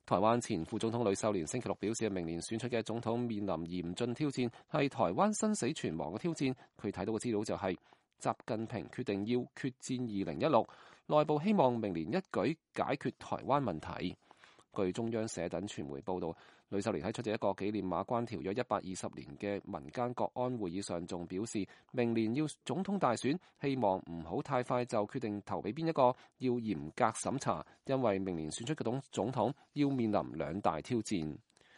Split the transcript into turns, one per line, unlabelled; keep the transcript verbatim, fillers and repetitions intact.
台灣前副總統呂秀蓮星期六表示，明年選出嘅總統面臨嚴峻挑戰，係台灣生死存亡嘅挑戰。佢睇到嘅資料就係、是、習近平決定要決戰二零一六，內部希望明年一舉解決台灣問題。據中央社等傳媒報道，呂秀蓮喺出席一個紀念馬關條約一百二十年嘅民間國安會議上，仲表示明年要總統大選，希望唔好太快就決定投俾邊一個，要嚴格審查，因為明年選出嘅總總統要面臨兩大挑戰。